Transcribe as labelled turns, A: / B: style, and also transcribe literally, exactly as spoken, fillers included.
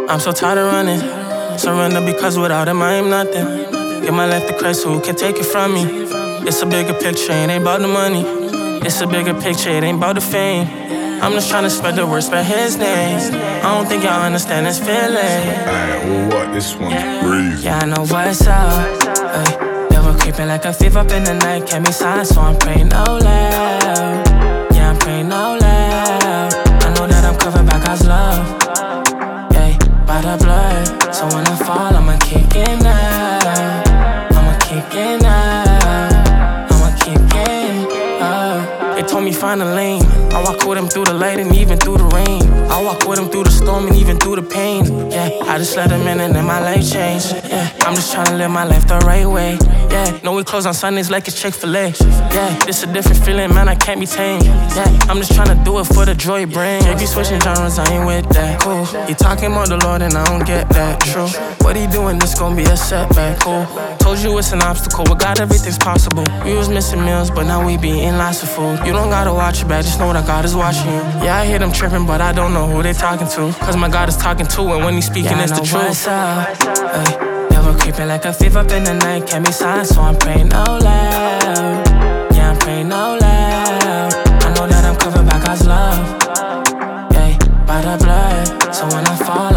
A: I'm so tired of running. Surrender because without him I am nothing. Give my life to Christ, who can take it from me? It's a bigger picture, it ain't about the money. It's a bigger picture, it ain't about the fame. I'm just trying to spread the word, spread his name. I don't think y'all understand this feeling.
B: Alright, well what? This one's crazy.
A: Yeah, I know what's up. Ay, devil creeping like a thief up in the night. Kept me silent, so I'm praying out loud. Yeah, I'm praying out loud. I know that I'm covered by God's love. Yeah, by the blood. So when I fall, I'ma kick it out. I'ma kick it out. I'ma kick it out. They told me find a lane. I walk with him through the light and even through the rain. I walk with him through the storm and even through the pain. Yeah, I just let him in and then my life changed. Yeah, I'm just trying to live my life the right way. Yeah, know we close on Sundays like it's Chick-fil-A. Yeah, it's a different feeling, man, I can't be tamed. Yeah, I'm just trying to do it for the joy it brings. If you switching genres, I ain't with that. Cool, he talking about the Lord and I don't get that. True, what he doing, this gon' be a setback. Cool, told you it's an obstacle, with God everything's possible. We was missing meals, but now we be eating lots of food. You don't gotta watch your back, just know that God is watching you. Yeah, I hear them tripping, but I don't know who they talking to. Cause my God is talking to, and when he's speaking, yeah, it's the truth. What's up? Ay, devil creeping like a thief up in the night. Kept me silent, so I'm praying out loud. Yeah, I'm praying out loud. I know that I'm covered by God's love. Yeah, by the blood. So when I fall,